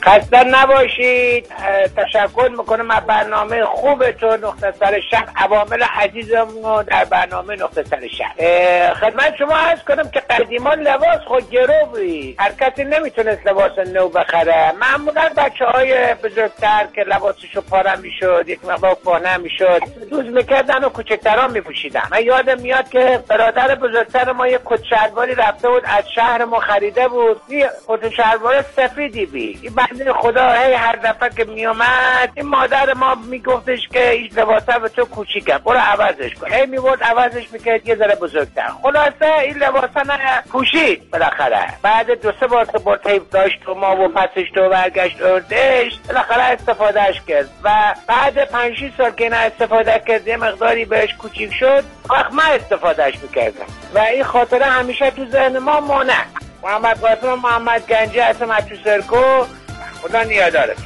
خسته نباشید. تشکر میکنم از برنامه خوبتون نقطه سر شب. عوامل عزیزمون در برنامه نقطه سر شب خدمت شما عرض کنم که قدیما لباس خود گرو بود، هر کسی نمیتونست لباس نو بخره. معمولا بچهای بزرگتر که لباسشو پاره میشد، یک مقدار کهنه میشد، دوز میکردن و کوچکتران میپوشیدن. من یادم میاد که برادر بزرگتر ما یک کت شلواری رفته بود از شهر ما خریده بود، یه کت شلوار سفیدی بود. بنده خدا هر دفعه که میومد این مادر ما میگفتش که این لباسه به تو کوچیکه، برو عوضش کن. هی میبرد عوضش میکرد یه ذره بزرگتر. خلاصه این لباسه نه پوشید. بالاخره بعد 2-3 بار که با تیپ داشت و ما و پسش تو برگشت اردش، بالاخره استفادهش کرد و بعد 5-6 سال که نه استفاده کرد یه مقداری بهش کوچیک شد، وقت من استفادهش میکردم و این خاطره همیشه تو ذهن ما مونه. محمد قاسم محمد گنجی هستم از تو سرکو. خدا نیادارت.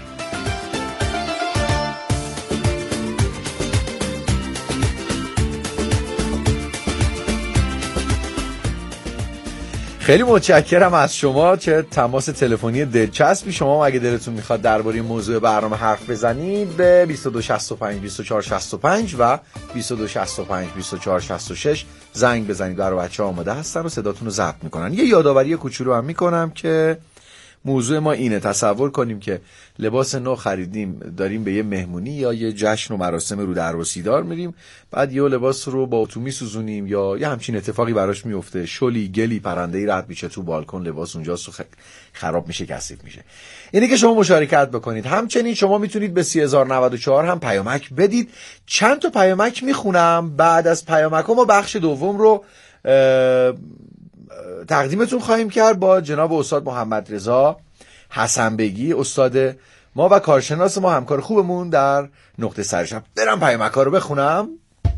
خیلی متشکرم از شما. چه تماس تلفنی دلچسبی. شما اگه دلتون میخواد درباره موضوع برنامه حرف بزنید به 2265 2465 و 2265 2466 زنگ بزنید. برای بچه‌ها آماده هستن و صداتون رو ضبط میکنن. یه یادآوری کوچولو هم میکنم که موضوع ما اینه. تصور کنیم که لباس نو خریدیم، داریم به یه مهمونی یا یه جشن و مراسم رو دربسیدار میریم، بعد یه لباس رو با اتو میسوزونیم یا یه همچین اتفاقی براش میفته، شلی گلی پرنده‌ای رد میشه تو بالکن، لباس اونجاست و خراب میشه، کثیف میشه. اینه که شما مشارکت بکنید. همچنین شما میتونید به 3094 هم پیامک بدید. چند تا پیامک میخونم، بعد از پیامک‌ها ما بخش دوم رو تقدیمتون خواهیم کرد با جناب استاد محمد رضا حسنبگی، استاد ما و کارشناس ما، همکار خوبمون در نقطه سر شب. برم پیامک‌ها رو بخونم.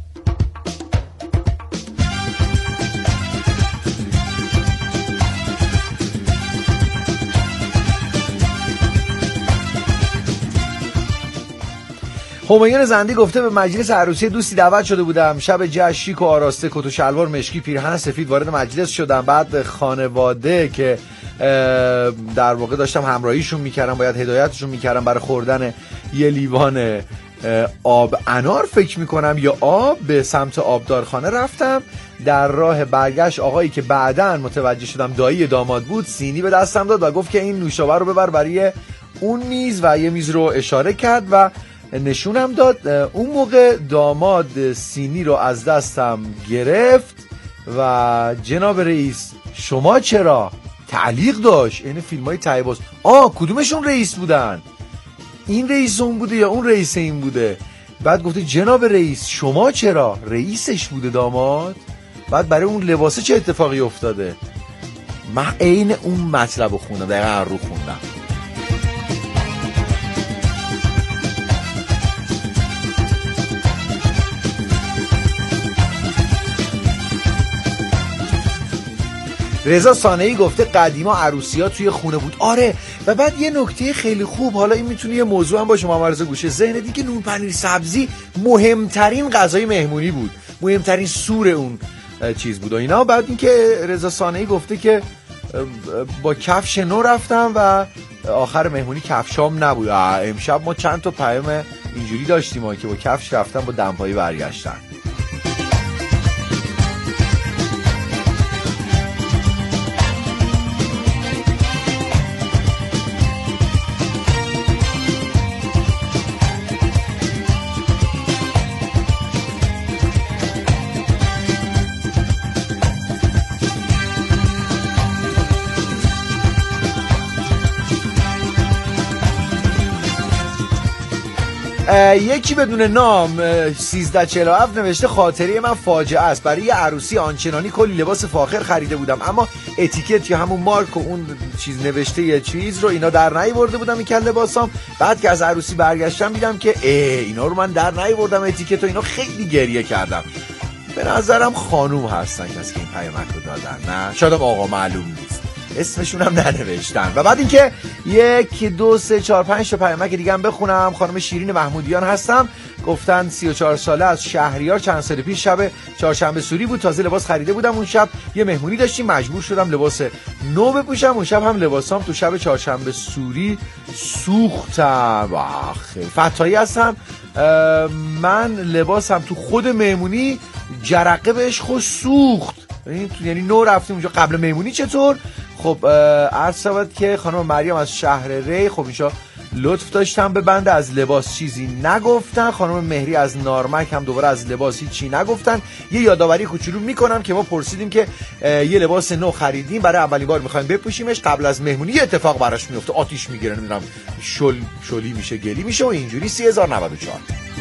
همایون زندی گفته به مجلس عروسی دوستی دعوت شده بودم. شب جشن شیک و آراسته، کت و شلوار مشکی، پیرهن سفید وارد مجلس شدم. بعد خانواده که در واقع داشتم همراهیشون میکردم، باید هدایتشون میکردم برای خوردن یه لیوان آب انار فکر میکنم یا آب، به سمت آبدارخانه رفتم. در راه برگشت آقایی که بعداً متوجه شدم دایی داماد بود سینی به دستم داد و گفت که این نوشابه رو ببر برای اون میز و یه میز رو اشاره کرد و نشونم داد. اون موقع داماد سینی رو از دستم گرفت و جناب رئیس شما چرا؟ تعلیق داشت. این فیلم های تایباز. کدومشون رئیس بودن؟ این رئیس اون بوده یا اون رئیس این بوده؟ بعد گفته جناب رئیس شما چرا؟ رئیسش بوده داماد. بعد برای اون لباسه چه اتفاقی افتاده؟ من عین اون مطلب رو خوندم، دقیقا رو خوندم. رضا صانعی گفته قدیما عروسی‌ها توی خونه بود. آره. و بعد یه نکته خیلی خوب، حالا این میتونه یه موضوع هم باشه، محمد رضا گوشه ذهن دیگه، نون پنیر سبزی مهمترین غذای مهمونی بود، مهمترین سور اون چیز بود و اینا. بعد اینکه رضا صانعی گفته که با کفش نو رفتم و آخر مهمونی کفشام نبود. امشب ما چند تا پیام اینجوری داشتیم که با کفش رفتن با دمپایی برگشتن. یکی بدون نام 1347 نوشته خاطره من فاجعه است. برای یه عروسی آنچنانی کلی لباس فاخر خریده بودم، اما اتیکت یا همون مارک و اون چیز نوشته یه چیز رو اینا در نیاورده بودم این کل لباسام. بعد که از عروسی برگشتم دیدم که اینا رو من در نیاوردم اتیکت و اینا. خیلی گریه کردم. به نظرم خانوم هستن کسی که این پیامک رو دادن، نه شاید آقا معلوم نیست. اسمشون هم ننوشتن. و بعد اینکه 1 2 3 4 5 تا پیامک دیگه هم بخونم. خانم شیرین محمودیان هستم، گفتن 34 ساله از شهریار، چند سال پیش شب چهارشنبه سوری بود، تازه لباس خریده بودم، اون شب یه مهمونی داشتیم، مجبور شدم لباس نو بپوشم، اون شب هم لباسام تو شب چهارشنبه سوری سوختم. آخه فتایی هستم، من لباسم تو خود مهمونی جرقه بهش خوش سوخت، یعنی نو رفتیم اونجا قبل مهمونی. چطور؟ خب عرض شود که خانم مریم از شهر ری، خب اینجا لطف داشتم به بنده، از لباس چیزی نگفتن. خانم مهری از نارمک هم دوباره از لباس چی نگفتن. یه یادآوری کوچولو میکنم که ما پرسیدیم که یه لباس نو خریدیم برای اولین بار میخوایم بپوشیمش، قبل از مهمونی یه اتفاق براش میفته، آتیش میگیره، نمیدونم شلی میشه، گلی میشه و اینجوری. 3094.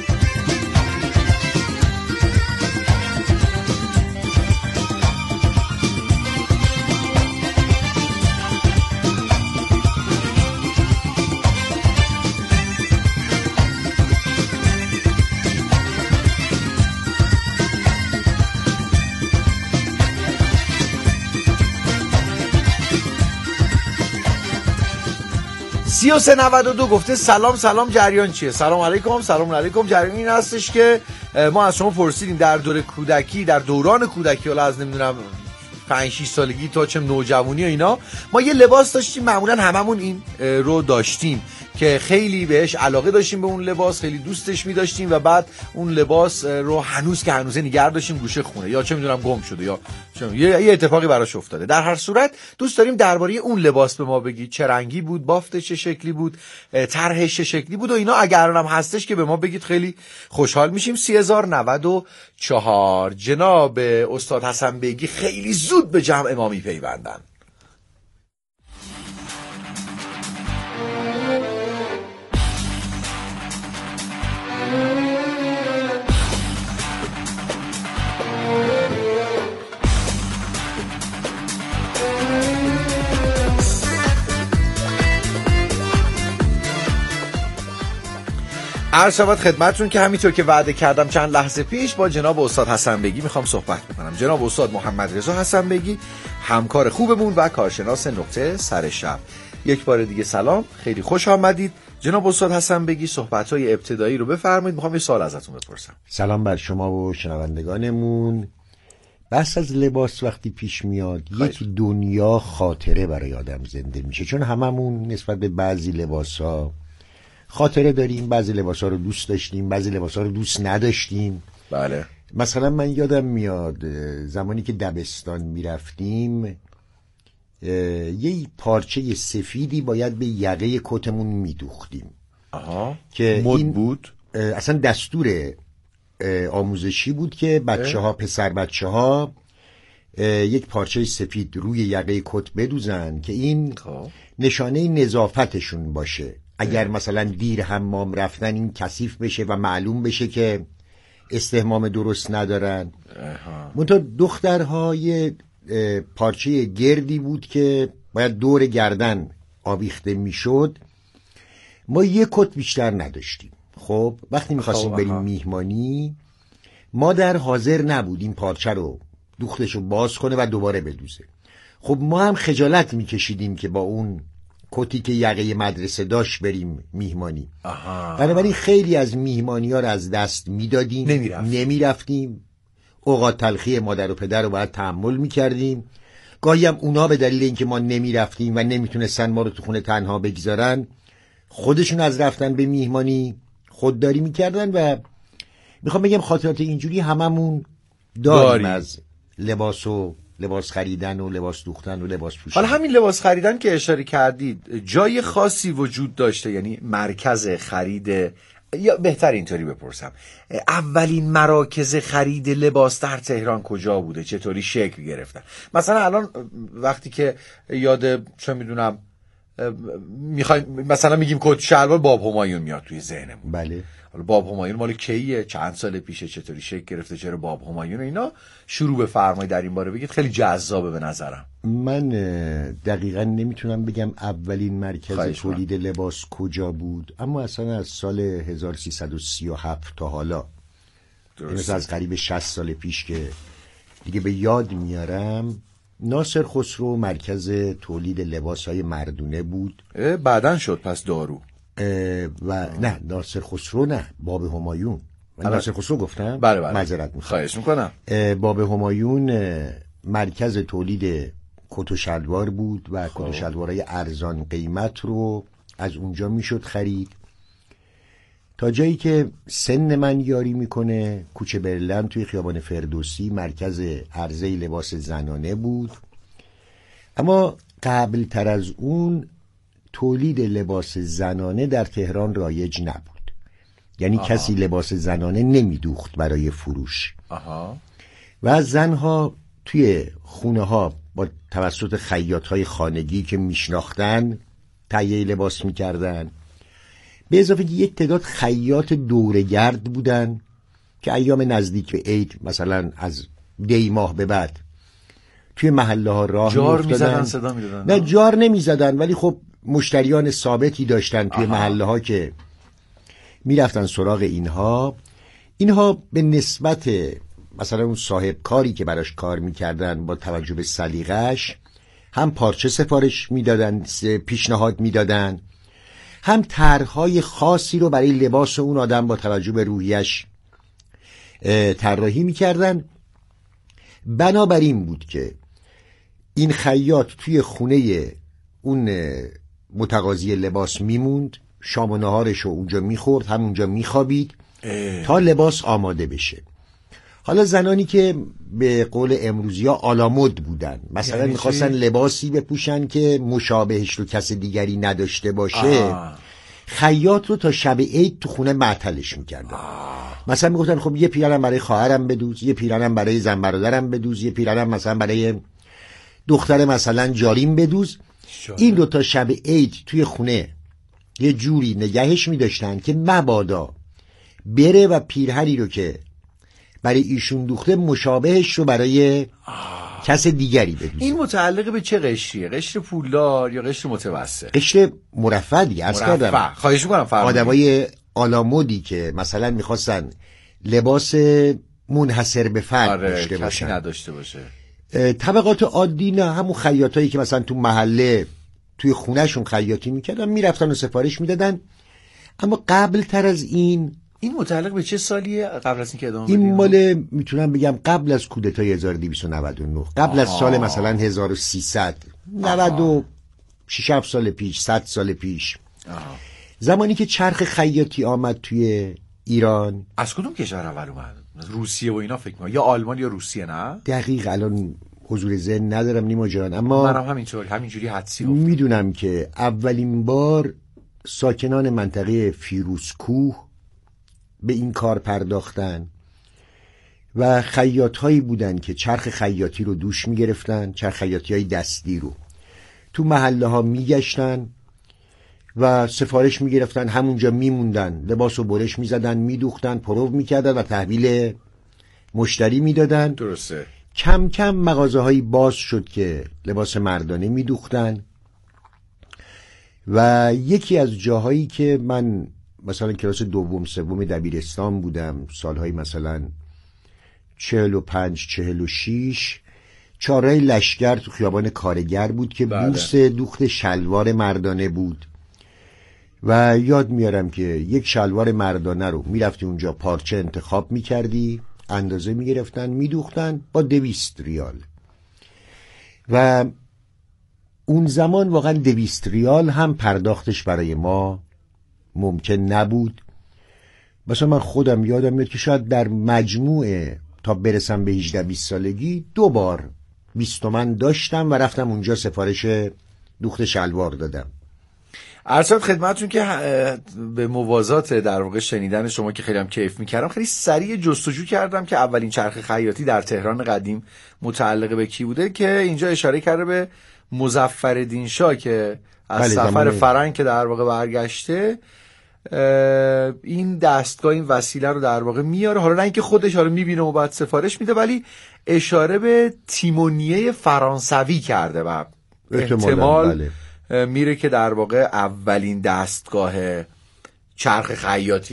سی و 9392 گفته سلام جریان چیه؟ سلام علیکم. جریان این هستش که ما از شما پرسیدیم در دوران کودکی حالا از نمیدونم 5-6 سالگی تا چه نوجوانی و اینا، ما یه لباس داشتیم، معمولا هممون این رو داشتیم که خیلی بهش علاقه داشتیم، به اون لباس خیلی دوستش می داشتیم و بعد اون لباس رو هنوزه نگه داشتیم گوشه خونه، یا چه میدونم گم شده یا یه اتفاقی براش افتاده. در هر صورت دوست داریم درباره اون لباس به ما بگید، چه رنگی بود، بافتش چه شکلی بود، طرحش چه شکلی بود و اینا. اگر هم هستش که به ما بگید خیلی خوشحال میشیم. 3094. جناب استاد حسن بیگی خیلی زود به جمع ما میپیوندن. عرض شود خدمتتون که همینطور که وعده کردم چند لحظه پیش با جناب استاد حسن بیگی میخوام صحبت بکنم. جناب استاد محمد رضا حسن بیگی، همکار خوبمون و کارشناس نقطه سر شب. یک بار دیگه سلام، خیلی خوش آمدید. جناب استاد حسن بیگی صحبت‌های ابتدایی رو بفرمایید، میخوام یه سوال ازتون بپرسم. سلام بر شما و شنوندگانمون. بحث از لباس وقتی پیش میاد یک دنیا خاطره برای آدم زنده میشه، چون هممون نسبت به بعضی لباس‌ها خاطره داریم، بعضی لباس‌ها رو دوست داشتیم، بعضی لباس‌ها رو دوست نداشتیم. بله. مثلا من یادم میاد زمانی که دبستان میرفتیم یه پارچه سفیدی باید به یقه کتمون میدوختیم. که این بود اصلا دستور آموزشی بود که بچه‌ها، پسر بچه‌ها یک پارچه سفید روی یقه کت بدوزن که این نشانه نظافتشون باشه. اگر مثلا دیر حمام رفتن این کثیف بشه و معلوم بشه که استحمام درست ندارن. منتها دخترها یه پارچه گردی بود که باید دور گردن آویخته میشد. ما یه کت بیشتر نداشتیم. خب وقتی میخواستیم بریم میهمانی، مادر حاضر نبود این پارچه رو دوختشو باز کنه و دوباره بدوزه. خب ما هم خجالت میکشیدیم که با اون کتی که یقه مدرسه داشت بریم میهمانی. بنابراین خیلی از میهمانی ها رو از دست میدادیم، نمیرفتیم. اوقات تلخی مادر و پدر رو باید تحمل میکردیم. گاهی هم اونا به دلیل اینکه ما نمیرفتیم و نمیتونستن ما رو تو خونه تنها بگذارن، خودشون از رفتن به میهمانی خودداری میکردن. و میخوام بگم خاطرات اینجوری هممون داریم از لباس خریدن و لباس دوختن و لباس پوشیدن. حالا همین لباس خریدن که اشاره کردید، جای خاصی وجود داشته؟ یعنی مرکز خرید، یا بهتر اینطوری بپرسم، اولین مراکز خرید لباس در تهران کجا بوده؟ چطوری شکل گرفتن؟ مثلا الان وقتی که یاد چه میدونم مثلا میگیم کت شلوار باب همایون میاد توی ذهنمون. بله. حالا باب همایون مال کیه؟ چند سال پیشه؟ چطوری شکل گرفته؟ چرا باب همایون؟ اینا شروع بفرمایید در این باره بگید، خیلی جذابه به نظرم. من دقیقا نمیتونم بگم اولین مرکز تولید لباس کجا بود، اما اصلا از سال 1337 تا حالا، مثلا از قریب 60 سال پیش که دیگه به یاد میارم، ناصر خسرو مرکز تولید لباسهای مردونه بود. بعدن شد پس دارو. و نه ناصر خسرو نه، باب همایون. من ناصر خسرو گفتم؟ بله. معذرت میخوام. خواهش میکنم. باب همایون مرکز تولید کت و شلوار بود و کت و شلوارهای ارزان قیمت رو از اونجا میشد خرید. تا جایی که سن من یاری میکنه، کوچه برلن توی خیابان فردوسی مرکز عرضه لباس زنانه بود. اما قبل تر از اون تولید لباس زنانه در تهران رایج نبود. یعنی کسی لباس زنانه نمیدوخت برای فروش. و زنها توی خونه ها با توسط خیاط‌های خانگی که میشناختن تهیه لباس میکردن. به اضافه یک تعداد خیاط دوره‌گرد بودن که ایام نزدیک به عید مثلا از دی ماه به بعد توی محله ها راه جار می‌زدن، صدا می‌دادن. نه جار نمی‌زدن، ولی خب مشتریان ثابتی داشتن توی محله ها که میرفتن سراغ اینها به نسبت مثلا اون صاحب کاری که براش کار میکردن با توجه به سلیقش هم پارچه سفارش میدادن، پیشنهاد میدادن، هم طرح‌های خاصی رو برای لباس اون آدم با توجه به روحیش طراحی میکردن. بنابراین بود که این خیاط توی خونه اون متقاضی لباس میموند، شام و نهارش رو اونجا میخورد، همونجا میخوابید تا لباس آماده بشه. حالا زنانی که به قول امروزیا آلامد بودن، مثلا میخواستن لباسی بپوشن که مشابهش رو کس دیگری نداشته باشه، خیاط رو تا شب عید تو خونه معطلش میکردن. مثلا میگفتن خب یه پیرنم برای خواهرم بدوز، یه پیرنم برای زن برادرم بدوز، یه پیرنم مثلا برای دختر مثلا جاریم بدوز. این رو تا شب عید توی خونه یه جوری نگهش میداشتن که مبادا بره و پیرهنی رو که برای ایشون دوخته مشابهش رو برای کس دیگری بدوزه. این متعلق به چه قشریه؟ قشر پولدار یا قشر متوسط؟ قشر مرفه دیگه. از کردم خواهش میکنم آدمای آلامودی که مثلا میخواستن لباس منحصر به فرد داشته باشن، کسی نداشته باشه. طبقات عادی نه، همون خیاطایی که مثلا تو محله توی خونهشون خیاطی میکردن میرفتن و سفارش میدادن. اما قبل تر از این متعلق به چه سالیه؟ قبل از اینکه ادامه بدیم این مال میتونم بگم قبل از کودتای 1299، قبل از سال مثلا 1300 96 سال پیش، 100 سال پیش. زمانی که چرخ خیاطی آمد توی ایران. از کدوم کشور اول اومد؟ روسیه و اینا فکر می‌کنم، یا آلمان یا روسیه. نه دقیق الان حضور ذهن ندارم نیما جان، اما منم همینجوری حدسی گفتم. میدونم که اولین بار ساکنان منطقه فیروزکوه به این کار پرداختن و خیاط‌هایی بودن که چرخ خیاطی رو دوش می‌گرفتن، چرخ خیاطی‌های دستی رو تو محله ها میگشتن و سفارش می‌گرفتن، همونجا میموندن، لباس رو برش می‌زدن، میدوختن، پرو می‌کردن و تحویل مشتری میدادن. درسته. کم کم مغازه‌هایی باز شد که لباس مردانه میدوختن و یکی از جاهایی که من مثلا کلاس دوم سوم دبیرستان بودم، سالهای مثلا 45 46، چهارراه لشگر تو خیابان کارگر بود که بورس دوخت شلوار مردانه بود و یاد میارم که یک شلوار مردانه رو میرفتی اونجا پارچه انتخاب میکردی، اندازه میگرفتن میدوختن با 200 ریال و اون زمان واقعا 200 ریال هم پرداختش برای ما ممکن نبود. مثلا من خودم یادم میاد که شاید در مجموع تا برسم به 18-20 سالگی 2 بار 20 تومن داشتم و رفتم اونجا سفارش دوخت شلوار دادم. عرض خدمتتون که به موازات در واقع شنیدن شما که خیلی هم کیف میکردم، خیلی سریع جستجو کردم که اولین چرخ خیاطی در تهران قدیم متعلق به کی بوده، که اینجا اشاره کرده به مظفرالدین شاه که از سفر فرنگ که در واقع برگشته این دستگاه، این وسیله رو در واقع میاره. حالا نه اینکه خودش حالا میبینه و بعد سفارش میده، ولی اشاره به تیمونیه فرانسوی کرده و احتمال میره که در واقع اولین دستگاه چرخ خیاطی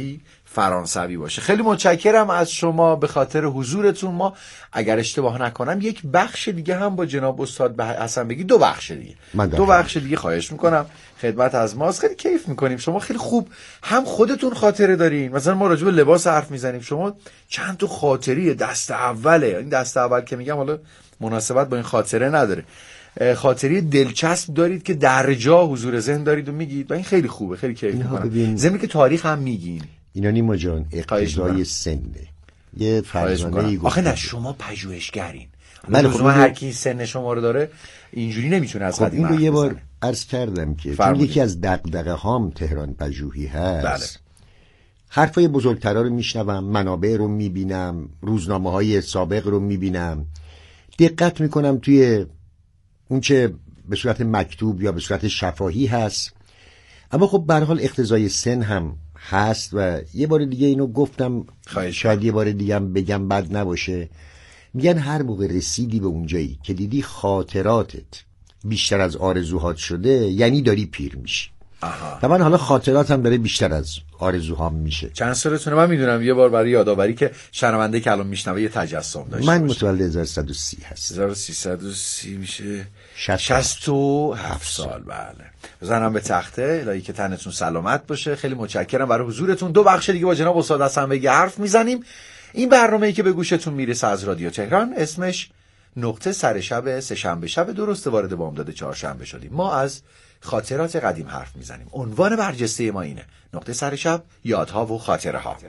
فرانسوی باشه. خیلی متشکرم از شما به خاطر حضورتون. ما اگر اشتباه نکنم یک بخش دیگه هم با جناب استاد حسن بگی، دو بخش دیگه خواهش میکنم خدمت از ماست. خیلی کیف میکنیم، شما خیلی خوب هم خودتون خاطره دارین، مثلا ما راجع به لباس حرف میزنیم، شما چند تا خاطری دست اوله، این دست اول که میگم حالا مناسبت با این خاطره نداره، خاطری دلچسب دارید که در جا حضور ذهن دارید و میگید و این خیلی خوبه، خیلی کیف میکنم. ضمن که تاریخ هم میگین. اینا نیما جان اقتضای سنه، یه فرزانه‌ای آخه نه شما پژوهشگرین، من هر کی سن شما رو داره اینجوری نمیتونه از قدیم این رو یه بار عرض کردم که چون یکی از دغدغه هام تهران پژوهی هست. بله. حرفای بزرگترا رو میشنوم، منابع رو میبینم، روزنامه‌های سابق رو میبینم، دقت میکنم توی اون چه به صورت مکتوب یا به صورت شفاهی هست، اما خب به هر حال اقتضای سن هم هست و یه بار دیگه اینو گفتم، شاید یه بار دیگه هم بگم بد نباشه. میگن هر موقع رسیدی به اونجایی که دیدی خاطراتت بیشتر از آرزوهات شده، یعنی داری پیر میشی. و من حالا خاطراتم داره بیشتر از آرزوهام میشه. چند سالتونه؟ من میدونم یه بار برای یادآوری که شنونده که الان میشنوه یه تجسم داشته من متولد 1330 هست. 1330 میشه 67 سال. بله. بزنم به تخته. الهی که تنتون سلامت باشه. خیلی متشکرم برای حضورتون. دو بخش دیگه با جناب استاد حسن بگی حرف میزنیم. این برنامه‌ای که به گوشتون میرسه از رادیو تهران، اسمش نقطه سر شب سه‌شنبه شب، درسته وارد بامداد چهارشنبه شدیم. ما از خاطرات قدیم حرف میزنیم. عنوان برجسته ما اینه: نقطه سر شب، یادها و خاطره ها.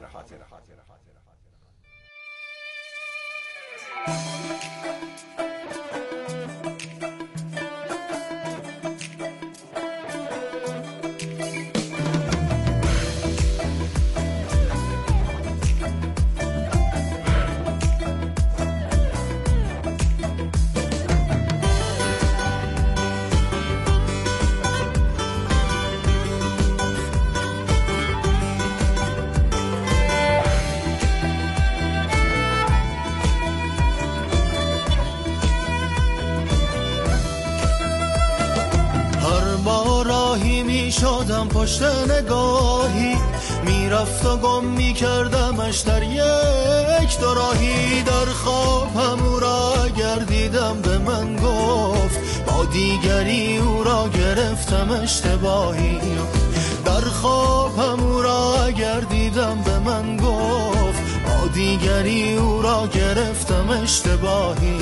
شدم پشت نگاهی میرفت و گم میکردمش در یک دو راهی. در خوابم او را گردیدم به من گفت با دیگری او را گرفتم اشتباهی. در خوابم او را گردیدم به من گفت با دیگری او را گرفتم اشتباهی.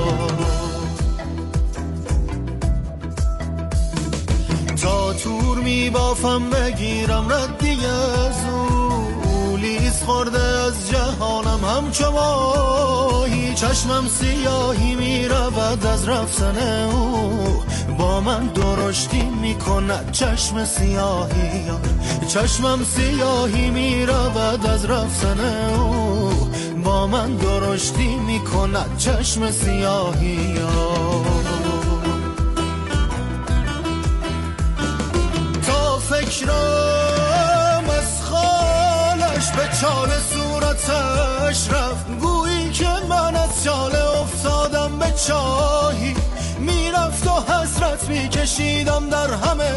تا تور میبافم بگیرم ردی از او، لیز خورده از جهانم همچو ماهی. چشمم سیاهی میرود از رفتن او، با من درشتی میکند چشم سیاهی. چشمم سیاهی میرود از رفتن او، با من درشتی میکند چشم سیاهی. فکرم از خالش به چال صورتش رفت، گویی که من از چاله افتادم به چاهی. میرفت و حسرت میکشیدم در همه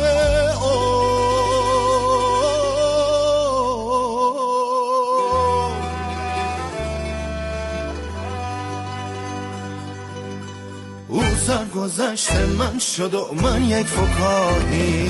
او سرگذشت من شد و من یک فکاهی.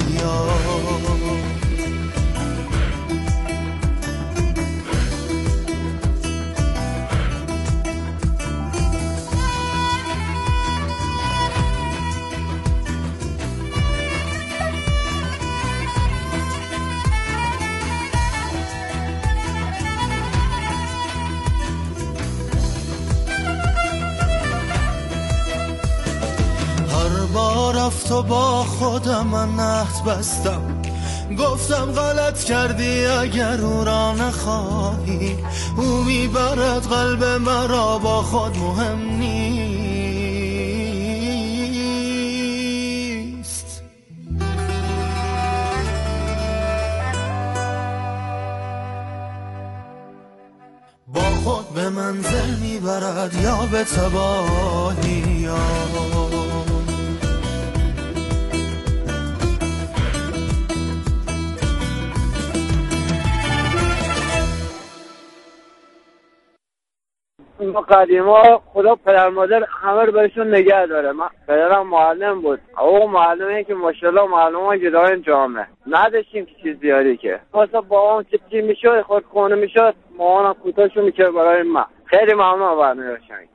رفت و با خودم من عهد بستم، گفتم غلط کردی اگر او را نخواهی. او میبرد قلب مرا با خود، مهم نیست. با خود به منزل میبرد یا به تباهی. ما قدیما خدا پدر مادر همه رو بهشون نگه داره. من پدرم معلم بود، او معلمه که ماشاءالله معلمان جدای جامعه نداشتیم که چیز زیادی که واسه با اون چی میشد خود کنه میشد مامانم کوتاهشو میکرد برای من. خیلی ممنون برنامه روشن.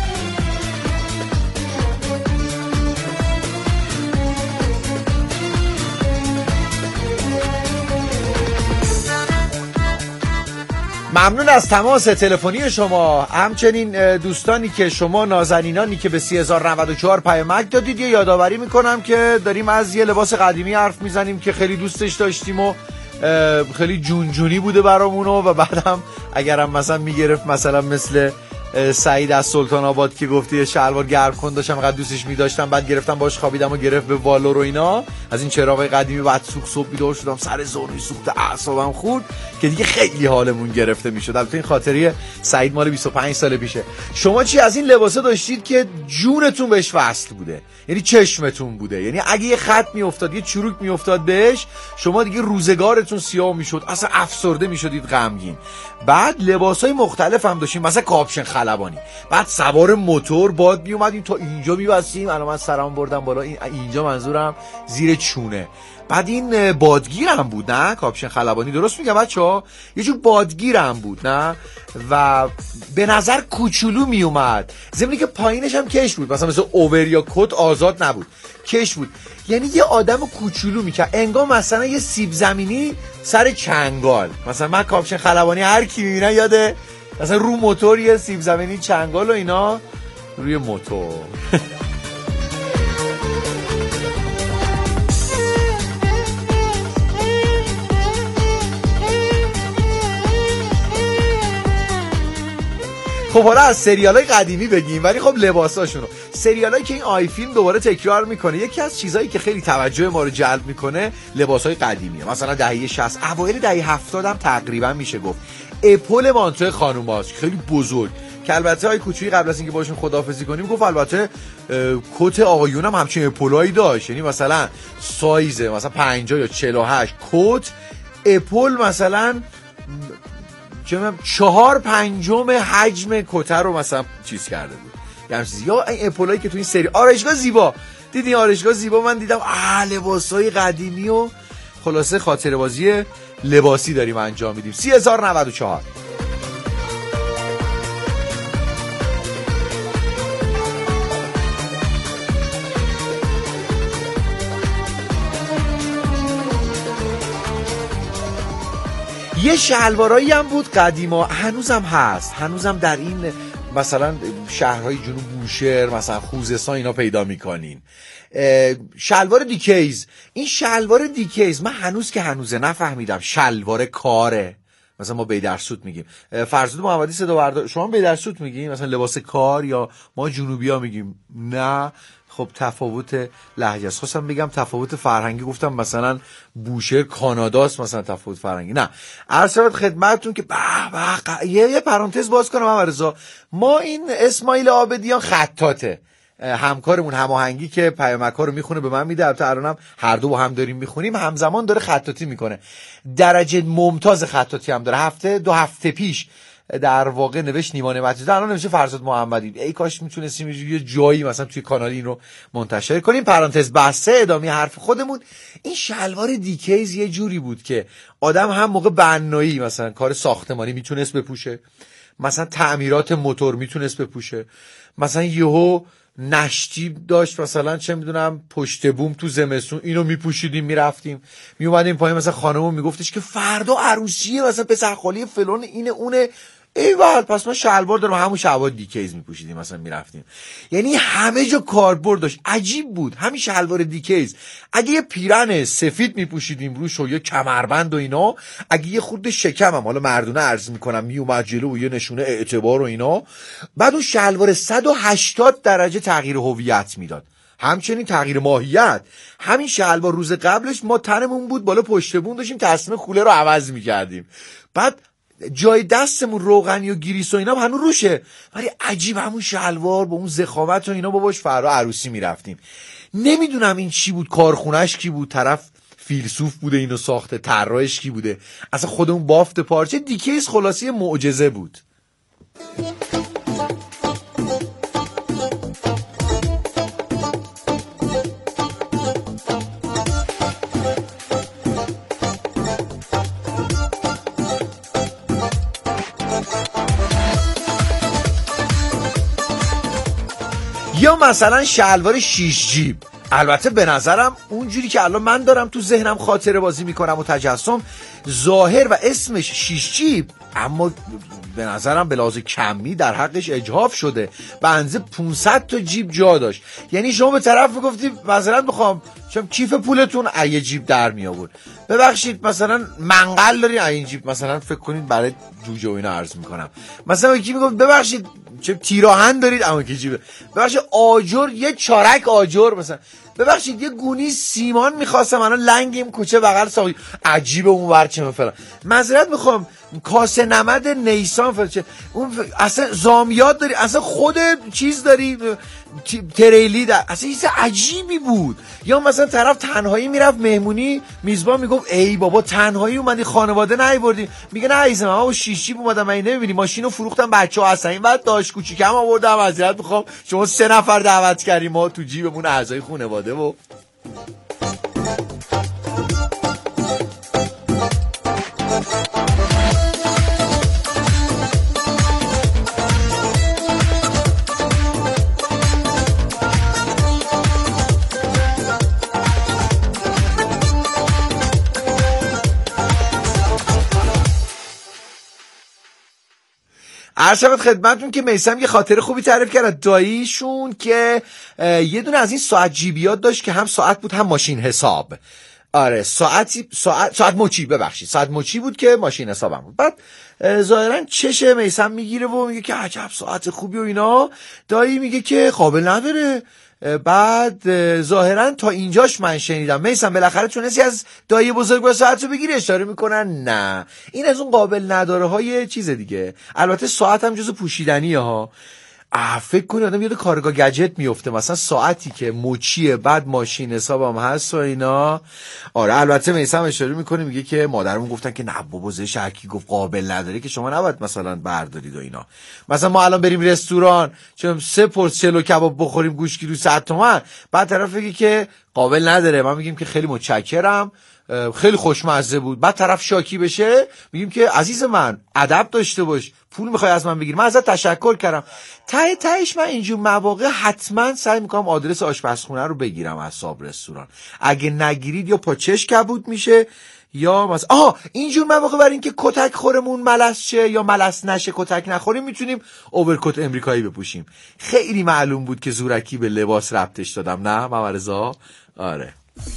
ممنون از تماس تلفنی شما. همچنین دوستانی که شما نازنینانی که به 3094 پیامک دادید، یه یادآوری میکنم که داریم از یه لباس قدیمی حرف میزنیم که خیلی دوستش داشتیم و خیلی جونجونی بوده برامونو و بعدم اگرم مثلا میگرفت، مثلا مثل سعید از سلطان آباد که گفتی شلوار گرم کن داشتم فقط دوستش می‌داشتم، بعد گرفتم باش خوابیدم و گرفت به والور و اینا، از این چراغای قدیمی. بعد صبح بیدار شدم سر زانوی سوخت، اعصابم خورد که دیگه خیلی حالمون گرفته میشد. البته این خاطره سعید مال 25 سال پیشه. شما چی از این لباسا داشتید که جونتون بهش وصل بوده، یعنی چشمتون بوده، یعنی اگه یه خط میافتاد، یه چروک میافتاد بهش، شما دیگه روزگارتون سیاه میشد، اصلا افسرده میشدید، غمگین. بعد لباسای مختلف هم داشتیم، مثلا کاپشن خلبانی، بعد سوار موتور باد می اومدیم تا اینجا میبستیم. الان من سرام بردم بالا، اینجا منظورم زیر چونه. بعد این بادگیر هم بود، نه کاپشن خلبانی، درست میگم بچه‌ها؟ یه جور بادگیر هم بود، نه؟ و به نظر کوچولو می اومد، ضمنی که پایینش هم کش بود، مثلا اوور یا کت آزاد نبود، کش بود. یعنی یه آدم کوچولو میکرد، انگار مثلا یه سیب زمینی سر چنگال. مثلا من کاپشن خلبانی هر کی میبینه یاده مثلا رو موتور یه سیب زمینی چنگال و اینا روی موتور. خب حالا از سریالای قدیمی بگیم، ولی خب لباساشونو، سریالایی که این آی فیلم دوباره تکرار میکنه، یکی از چیزایی که خیلی توجه ما رو جلب میکنه لباسای قدیمیه. مثلا دهه 60، اوایل دهه 70 هم تقریبا میشه گفت اپل مانتو خانوماست خیلی بزرگ، که البته های کوچولی قبل از اینکه باشون خداحافظی کنیم گفت البته کت آقایون هم همچین اپلایی داشت، یعنی مثلا سایز مثلا 50 یا 48 کت اپل مثلا 4/5 حجم کت رو مثلا چیز کرده بود، یعنی چیزی. یا این اپلایی که تو این سری آرایشگاه زیبا دیدین، آرایشگاه زیبا من دیدم لباسای قدیمی و خلاصه خاطره بازی لباسی داریم انجام میدیم. 3094 یه شلوارایی هم بود قدیما، هنوزم هست، هنوزم در این مثلا شهرهای جنوب بوشهر مثلا خوزستان اینا پیدا میکنین. شلوار دیکیز، این شلوار دیکیز من هنوز که هنوزه نفهمیدم شلوار کاره، مثلا ما بیدرسوت میگیم، فرزاد محمدی صدا بردار، شما بیدرسوت میگیم مثلا لباس کار، یا ما جنوبی ها میگیم نه؟ خب تفاوت لهجه است. خواستم بگم تفاوت فرهنگی، گفتم مثلا بوشهر کاناداست مثلا تفاوت فرهنگی، نه. عرض شود خدمتتون که یه پرانتز باز کنم عرضا، ما این اسماعیل عابدیان خطاته، همکارمون هماهنگی که پیامک‌ها رو میخونه به من میده، البته الانم هر دو با هم داریم میخونیم، همزمان داره خطاطی میکنه، درجه ممتاز خطاطی هم داره. 2 هفته پیش در واقع نوشت نیما نعمتی، الان نوشته فرزاد محمدی. ای کاش میتونستیم یه جایی مثلا توی کانال این رو منتشر کنیم. پرانتز بسته، ادامه حرف خودمون. این شلوار دیکیز یه جوری بود که آدم هم موقع بنایی مثلا کار ساختمانی میتونست بپوشه، مثلا تعمیرات موتور میتونست بپوشه، مثلا یهو نشتی داشت مثلا چه میدونم پشت بوم تو زمستون، اینو میپوشیدیم میرفتیم، میومدیم پایین، مثلا خانمون میگفتش که فردا عروسیه مثلا پسرخاله فلان اینه اونه، ایول پس ما شلوار دارم، همون شلوار دیکیز میپوشیدیم مثلا میرفتیم. یعنی همه جا کاربرد داشت، عجیب بود. همین شلوار دیکیز اگه یه پیرن سفید میپوشیدیم روش و یه کمربند و اینا، اگه یه خورده شکمم حالا مردونه عرض میکنم میومد جلو و یه نشونه اعتبار و اینا، بعد اون شلوار 180 درجه تغییر هویت میداد، همچنین تغییر ماهیت. همین شلوار روز قبلش ما تنمون بود بالا پشت بون، داشتیم تصمیم کوله رو عوض میکردیم، بعد جای دستمون روغنی و گریس و اینا هنوز روشه، ولی عجیب همون شلوار با اون زخامت و اینا باباش فردا عروسی میرفتیم. نمیدونم این چی بود، کارخونهش کی بود، طرف فیلسوف بوده اینو ساخته، طراحش کی بوده، اصلا خودمون بافت پارچه دیکیز خلاصی معجزه بود. مثلا شلوار 6 جیب. البته به نظرم اونجوری که الان من دارم تو ذهنم خاطره بازی میکنم و تجسم، ظاهر و اسمش 6 جیب، اما به نظرم به لحاظ کمی در حقش اجحاف شده. به اندازه 500 تا جیب جا داشت. یعنی شما به طرف میگفتی مثلا میخوام چون کیف پولتون ای جیب در می آورد، ببخشید مثلا منقل دارین این جیب، مثلا فکر کنید برای جوجه و اینا عرض میکنم، مثلا یکی میگفت ببخشید چه تیراهن دارید اما کی جیب، ببخشید آجر یه چارک آجر، مثلا ببخشید یه گونی سیمان میخواستم الان لنگیم کوچه بغل ساقی عجیبه اون ورچه مثلا، معذرت میخوام کاسه نمد نیسان فرچه اون اصلا زامیات داری، اصلا خود چیز داری تریلی در، اصلا چیز عجیبی بود. یا مثلا طرف تنهایی میرفت مهمونی، میزبان میگفت ای بابا تنهایی اومدی خانواده نیاوردی، میگه نه عزیزم من با 6 جیب اومدم، من نمیبینی ماشینو فروختم بچه‌ها هستن این بعد داش کوچیکم آوردم، معذرت میخوام شما 3 نفر دعوت کردیم ما تو جیبمون اعضای خانواده و عرض شود خدمتتون که میثم یه خاطره خوبی تعریف کرد داییشون که یه دونه از این ساعت جیبیات داشت که هم ساعت بود هم ماشین حساب. آره ساعت مچی، ببخشید ساعت مچی بود که ماشین حسابم بود. بعد ظاهرا چشه میثم میگیره و میگه که عجب ساعت خوبی و اینا، دایی میگه که قابل نداره. بعد ظاهرا تا اینجاش من شنیدم میثم بالاخره تونستی از دایی بزرگ ساعتو بگیری، اشاره میکنن نه این از اون قابل نداره های چیز دیگه. البته ساعت هم جزو پوشیدنیه ها. فکر کنی آدم یاد کارگاه گجت میفته، مثلا ساعتی که مچیه بعد ماشین حسابم هست و اینا. آره البته میثم اشاره میکنه میگه که مادرمون گفتن که نه بابا زش هرکی گفت قابل نداره که شما نباید مثلا بردارید و اینا. مثلا ما الان بریم رستوران چون 3 پرس چلو کباب بخوریم گوشگیرو 100 تومن، بعد طرف بگه که قابل نداره، ما میگیم که خیلی متشکرم خیلی خوشمزه بود، بعد طرف شاکی بشه میگیم که عزیز من ادب داشته باش، پول میخوای از من بگیری، من ازت تشکر کردم. تهش من اینجور مواقع حتما سعی میکنم آدرس آشپزخونه رو بگیرم از صاحب رستوران، اگه نگیرید یا پاچش کبود میشه یا مثلا اینجور مواقع برای اینکه کتک خورمون ملس شه یا ملس نشه کتک نخوریم میتونیم اوورکوت امریکایی بپوشیم. خیلی معلوم بود که زورکی به لباس ربطش دادم، نه محمد رضا؟ آره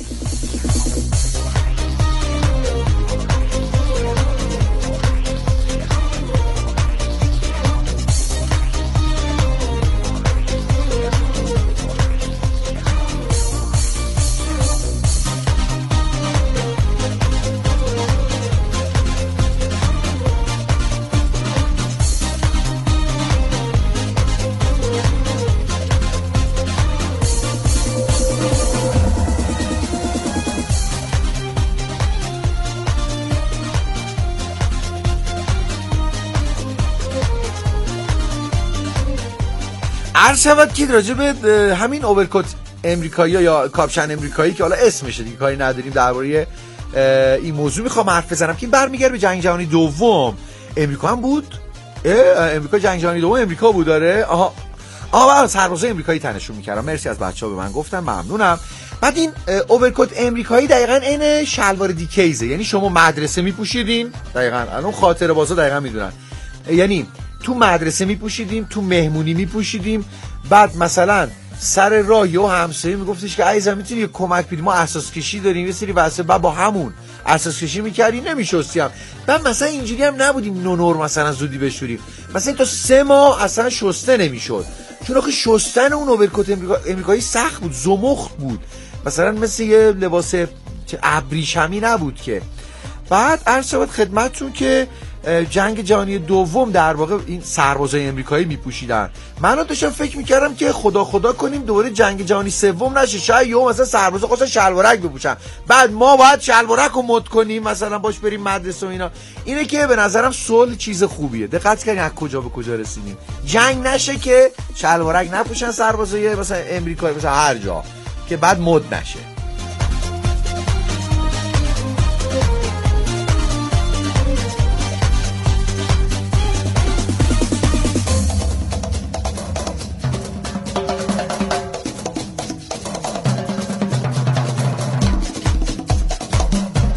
عرض شود که راجع به همین اوورکوت امریکایی یا کاپشن امریکایی که حالا اسمشه دیگه کاری نداریم درباره این موضوع میخوام حرف بزنم که این برمیگرده به جنگ جهانی دوم. امریکا هم بود؟ امریکا جنگ جهانی دوم امریکا بود داره. آها سربازای امریکایی تنشون میکردم. مرسی از بچه‌ها به من گفتن، ممنونم. بعد این اوورکوت امریکایی دقیقاً عین شلوار دیکیزه، یعنی شما مدرسه میپوشیدین، دقیقاً الان خاطره بازا دقیقاً میدونن، یعنی تو مدرسه میپوشیدیم، تو مهمونی میپوشیدیم، بعد مثلا سر راه یه همسایه میگفتش که عزیزم میتونی یه کمک بدی ما اساس کشی داریم یه سری واسه بعد با همون اساس کشی میکردیم نمیشستیم. بعد مثلا اینجوری هم نبودیم نونور مثلا زودی بشوریم، مثلا تا 3 ماه اصلا شسته نمیشد، چون آخه شستن اون اوورکوت امریکایی سخت بود، زمخت بود، مثلا مثل یه لباس ابریشمی نبود که. بعد عرض شد خدمتتون که جنگ جهانی دوم در واقع این سربازای امریکایی میپوشیدن. من داشتم فکر میکردم که خدا کنیم دوباره جنگ جهانی سوم نشه، شاید یهو مثلا سربازا خواستن شلوارک بپوشن، بعد ما باید شلوارک رو مد کنیم مثلا باش بریم مدرسه و اینا. اینه که به نظرم صلح چیز خوبیه. دقت کنید از کجا به کجا رسیدیم. جنگ نشه که شلوارک نپوشن سربازای مثلا امریکایی مثلا هر جا که بعد مد نشه.